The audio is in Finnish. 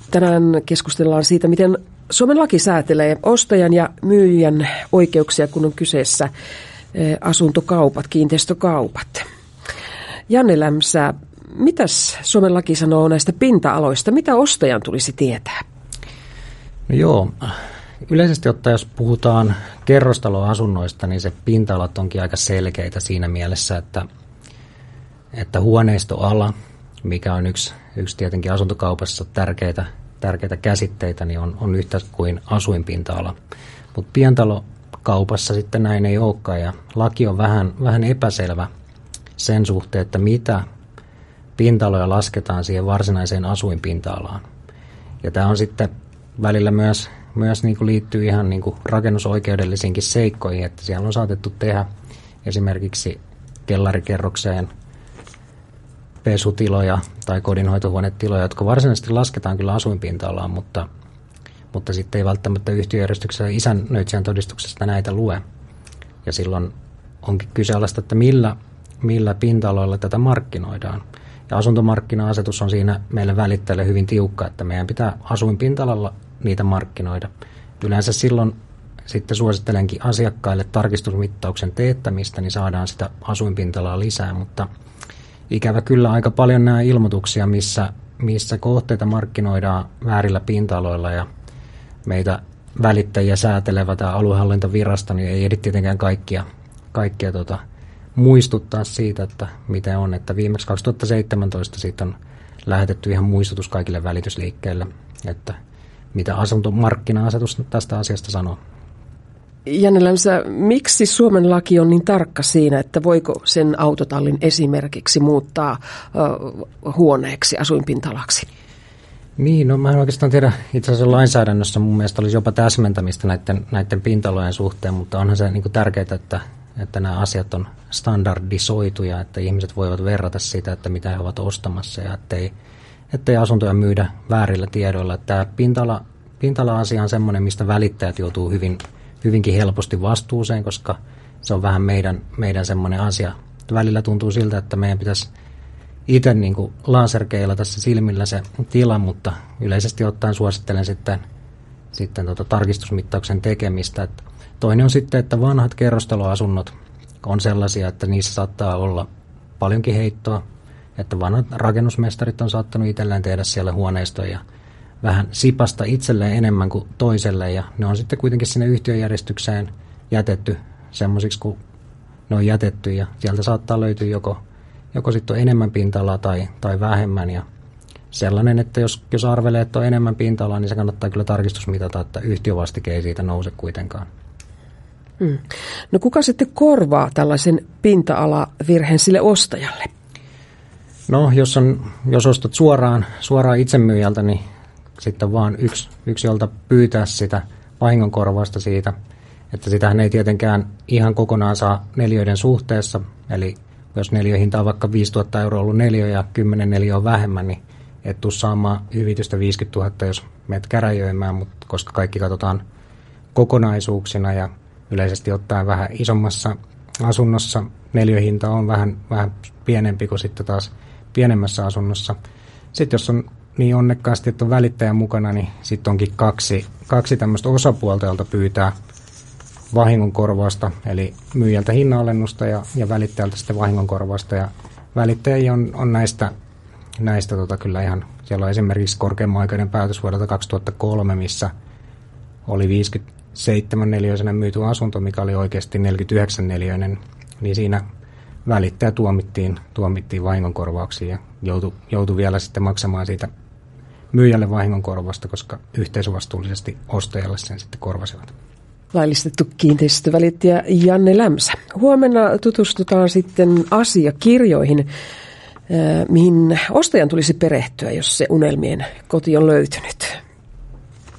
Tänään keskustellaan siitä, miten Suomen laki säätelee ostajan ja myyjän oikeuksia, kun on kyseessä asuntokaupat, kiinteistökaupat. Janne Lämsä, mitäs Suomen laki sanoo näistä pinta-aloista? Mitä ostajan tulisi tietää? No joo, yleisesti ottaen jos puhutaan kerrostaloasunnoista, niin se pinta-alat onkin aika selkeitä siinä mielessä, että huoneistoala, mikä on yksi tietenkin asuntokaupassa tärkeitä käsitteitä, niin on yhtä kuin asuinpinta-ala. Mutta pientalokaupassa sitten näin ei olekaan, ja laki on vähän epäselvä sen suhteen, että mitä pinta-aloja lasketaan siihen varsinaiseen asuinpinta-alaan. Ja tämä on sitten välillä myös niin kuin liittyy ihan niin kuin rakennusoikeudellisiinkin seikkoihin, että siellä on saatettu tehdä esimerkiksi kellarikerrokseen pesutiloja tai kodinhoitohuonetiloja, jotka varsinaisesti lasketaan kyllä asuinpinta-alaan, mutta sitten ei välttämättä yhtiöjärjestyksessä isännöitsijän todistuksesta näitä lue. Ja silloin onkin kyseenalaista, että millä pinta-aloilla tätä markkinoidaan. Ja asuntomarkkina-asetus on siinä meille välittäjille hyvin tiukka, että meidän pitää asuinpinta-alalla niitä markkinoida. Yleensä silloin sitten suosittelenkin asiakkaille tarkistusmittauksen teettämistä, niin saadaan sitä asuinpinta-alaa lisää, mutta ikävä kyllä aika paljon nämä ilmoituksia, missä kohteita markkinoidaan väärillä pinta-aloilla ja meitä välittäjiä säätelevä tämä aluehallintovirasto, niin ei ehdi tietenkään kaikkia muistuttaa siitä, että miten on. Että viimeksi 2017 siitä on lähetetty ihan muistutus kaikille välitysliikkeille, että mitä asuntomarkkina-asetus tästä asiasta sanoo. Janne Lämsä, miksi Suomen laki on niin tarkka siinä, että voiko sen autotallin esimerkiksi muuttaa huoneeksi, asuinpinta-alaksi? Niin, no mä en oikeastaan tiedä, itse asiassa lainsäädännössä mun mielestä olisi jopa täsmentämistä näiden pinta-alojen suhteen, mutta onhan se niin kuin tärkeää, että nämä asiat on standardisoituja, että ihmiset voivat verrata sitä, että mitä he ovat ostamassa ja ettei asuntoja myydä väärillä tiedoilla. Tämä pinta-ala-asia on semmoinen, mistä välittäjät joutuu hyvinkin helposti vastuuseen, koska se on vähän meidän semmoinen asia. Välillä tuntuu siltä, että meidän pitäisi itse niin kuin laserkeilla tässä silmillä se tila, mutta yleisesti ottaen suosittelen sitten tarkistusmittauksen tekemistä. Että toinen on sitten, että vanhat kerrostaloasunnot on sellaisia, että niissä saattaa olla paljonkin heittoa, että vanhat rakennusmestarit on saattanut itselleen tehdä siellä huoneistoja vähän sipasta itselleen enemmän kuin toiselle, ja ne on sitten kuitenkin sinne yhtiöjärjestykseen jätetty semmoisiksi kuin ne on jätetty, ja sieltä saattaa löytyä joko sitten on enemmän pinta-alaa tai vähemmän, ja sellainen, että jos arvelee, että on enemmän pinta-alaa, niin se kannattaa kyllä tarkistusmitata, että yhtiövastike ei siitä nouse kuitenkaan. No kuka sitten korvaa tällaisen pinta-alavirheen sille ostajalle? No jos ostat suoraan itsemyyjältä, niin sitten on vaan yksi jolta pyytää sitä vahingonkorvausta siitä, että sitähän ei tietenkään ihan kokonaan saa neliöiden suhteessa, eli jos neliöhinta on vaikka 5 000 € ollut neliö ja 10 neliö on vähemmän, niin et tule saamaan hyvitystä 50 000, jos menet käräjöimään, mutta koska kaikki katsotaan kokonaisuuksina ja yleisesti ottaen vähän isommassa asunnossa neliöhinta on vähän pienempi kuin sitten taas pienemmässä asunnossa. Sitten jos on niin onnekkaasti, että on välittäjä mukana, niin sitten onkin kaksi tämmöistä osapuolta, jolta pyytää vahingonkorvausta, eli myyjältä hinnanalennusta ja välittäjältä sitten vahingonkorvausta. Ja välittäjiä on näistä kyllä ihan, siellä on esimerkiksi korkeimman oikeuden päätös vuodelta 2003, missä oli 57-neliöisenä myyty asunto, mikä oli oikeasti 49-neliöinen, niin siinä välittäjä tuomittiin vahingonkorvauksiin ja joutui vielä sitten maksamaan siitä myyjälle vahingonkorvausta, koska yhteisvastuullisesti ostajalle sen sitten korvasivat. Laillistettu kiinteistövälittäjä Janne Lämsä. Huomenna tutustutaan sitten asiakirjoihin, mihin ostajan tulisi perehtyä, jos se unelmien koti on löytynyt.